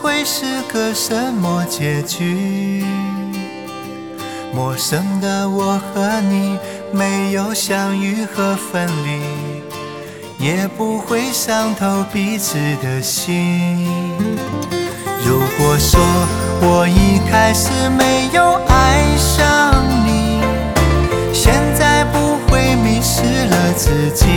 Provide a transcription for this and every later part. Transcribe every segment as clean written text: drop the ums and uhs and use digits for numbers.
会是个什么结局？陌生的我和你，没有相遇和分离，也不会伤透彼此的心。如果说我一开始没有爱上你，现在不会迷失了自己。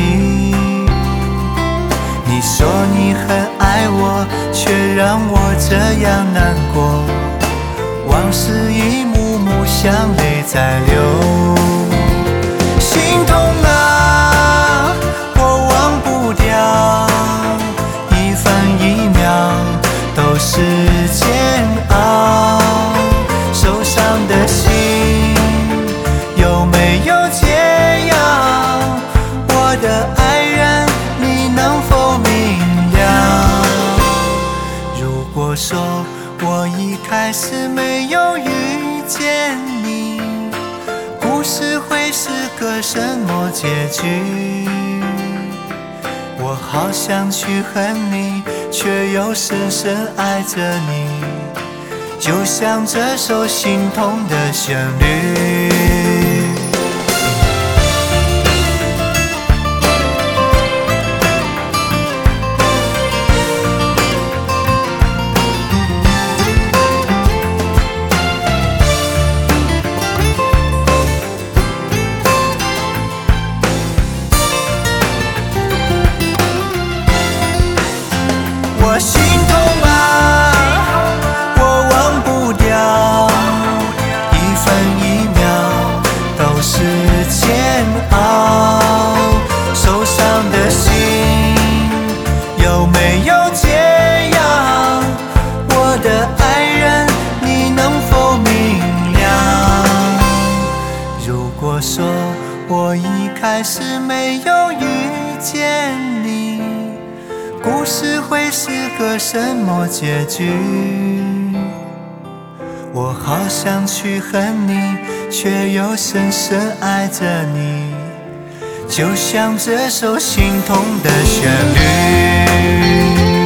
你说你很爱我，却让我这样难过，往事一幕幕像泪在流。心痛啊，我忘不掉，一分一秒都是煎熬。受伤的心有没有解药？我的爱人，你能否明了？如果说我一开始没有遇见你，故事会是个什么结局？我好想去恨你，却又深深爱着你，就像这首心痛的旋律。我心痛啊，我忘不掉，一分一秒都是煎熬。受伤的心有没有解药？我的爱人，你能否明了？如果说我一开始没有遇见你，故事会是个什么结局？我好想去恨你，却又深深爱着你，就像这首心痛的旋律。